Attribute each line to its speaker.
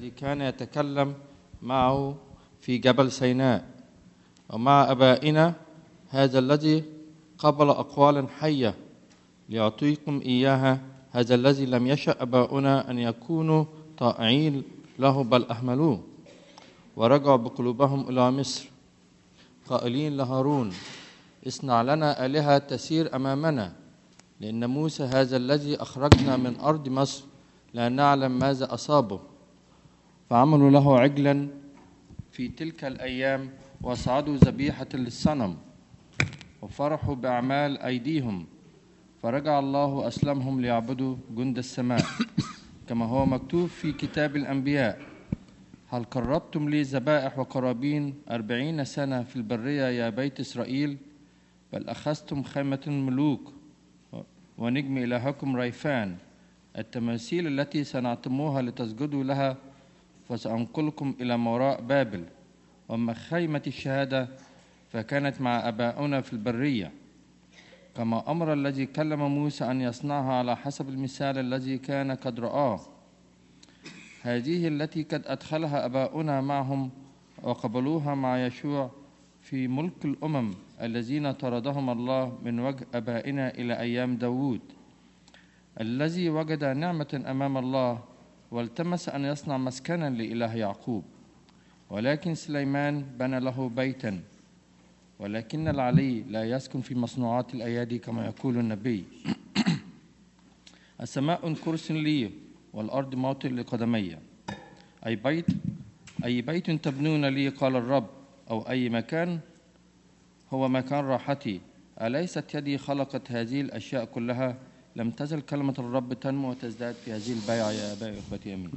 Speaker 1: الذي كان يتكلم معه في جبل سيناء، ومع أبائنا هذا الذي قبل أقوالا حية ليعطيكم إياها، هذا الذي لم يشأ أباؤنا أن يكونوا طائعين له بل أهملوه ورجعوا بقلوبهم إلى مصر قائلين لهارون: اصنع لنا آلهة تسير أمامنا، لأن موسى هذا الذي أخرجنا من أرض مصر لا نعلم ماذا أصابه. فعملوا له عجلا في تلك الأيام وصعدوا ذبيحة للصنم وفرحوا بأعمال أيديهم، فرجع الله وأسلمهم ليعبدوا جند السماء، كما هو مكتوب في كتاب الأنبياء: هل قربتم لي ذبائح وقرابين 40 سنة في البرية يا بيت إسرائيل؟ بل أخذتم خيمة الملوك ونجم إلهكم ريفان، التماثيل التي صنعتموها لتسجدوا لها، فسأنقلكم إلى ما وراء بابل. وأما خيمة الشهادة فكانت مع أبائنا في البرية، كما أمر الذي كلم موسى أن يصنعها على حسب المثال الذي كان قد رآه. هذه التي قد أدخلها أباؤنا معهم وقبلوها مع يشوع في ملك الأمم الذين طردهم الله من وجه أبائنا إلى أيام داود، الذي وجد نعمة أمام الله والتمس أن يصنع مسكنا لإله يعقوب. ولكن سليمان بنى له بيتا، ولكن العلي لا يسكن في مصنوعات الأيادي كما يقول النبي: السماء كرس لي والأرض موطن لقدمي. أي بيت تبنون لي قال الرب، أو أي مكان هو مكان راحتي؟ أليست يدي خلقت هذه الأشياء كلها؟ لم تزل كلمة الرب تنمو وتزداد في هذه البيعة يا أبائي وإخوتي. أمين.